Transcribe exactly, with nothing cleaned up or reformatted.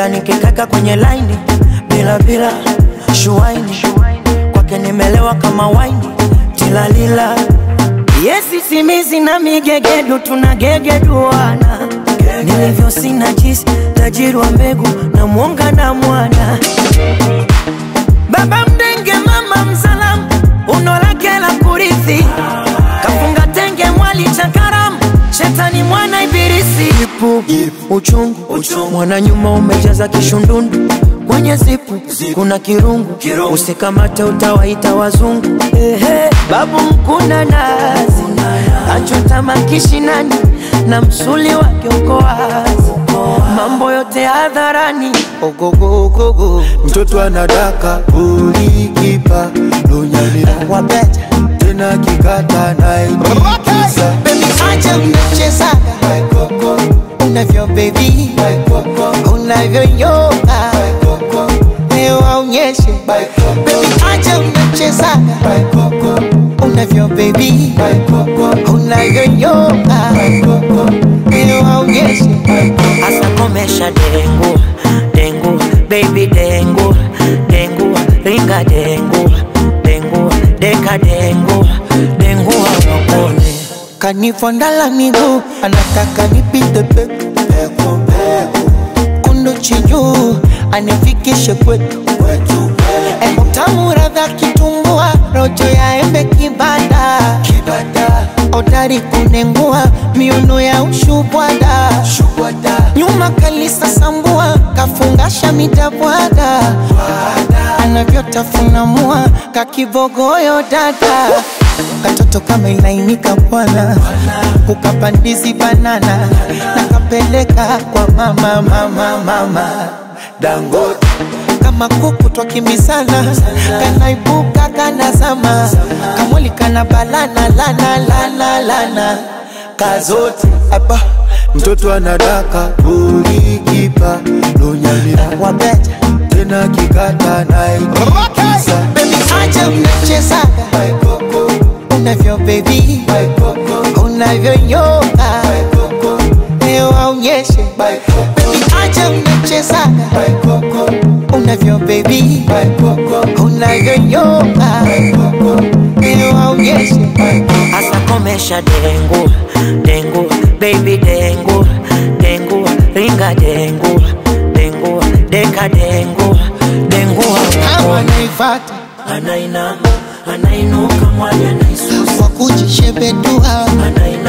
na nikikaka kwenye line bila bila shuaini kwake nimelewa kama wine tilalila. Yesi simizi na migegedu tunagegeduana, nilivyo sina jisi tajiri wa mbegu na mwonga na mwana. Baba mdenge mama msalamu unolake la kurithi, kafunga tenge mwali chakaramu shetani mwana ibilisi. Ipu, uchungu, uchungu. Mwana nyuma umejaza kishundundu, kwenye zipu kuna kirungu, kirungu. Usikamate utawaita wazungu. Ehe, babu mkuna nazi achota makishinani na msuli wake uko wazi, mambo yote hadharani. Ogogo ogogo mtoto anadaka ulikipa lunyalira wabeta tena kikata na itikisa. Baby acha mnachezaga unavyo baby unavyo yoga leo aonyeshe. Baby acha mnachezaga unavyo baby unavyo yoga leo aonyeshe. Asa komesha dengu dengu baby dengu dengu ringa dengu dengu deka dengu dengu wakone. Kanifondala miguu anataka nipite peku peku peku, kundu chinyu anifikishe kwetu kwetu. Emo tamu radha kitumbua, rojo ya embe kibada kibada, odari kunengua miuno ya ushubwada shubwada. Nyuma kalisa sambua kafungasha mitabwada, anavyotafuna mua kakibogoyo dada. Katoto kama ilainika bwana, ukapandizi banana na kapeleka kwa mama mama mama Dangote. Kama kuku twakimbizana kanaibuka kanazama, kamwili kana balana lana lana lana kazote. Aba mtoto anadaka ulikipa lunyalira wabeta tena kikata na itikisa. Baby acha mnachezaga unavyo baby unavyo yoga leo aonyeshe. Baby acha mnachezaga unavyo baby unavyo yoga leo aonyeshe. Asa komesha dengu dengu baby dengu dengu ringa dengu dengu deka dengu dengu kama naifata anainama anainuka mwali anaisusa wakujishebedua anainama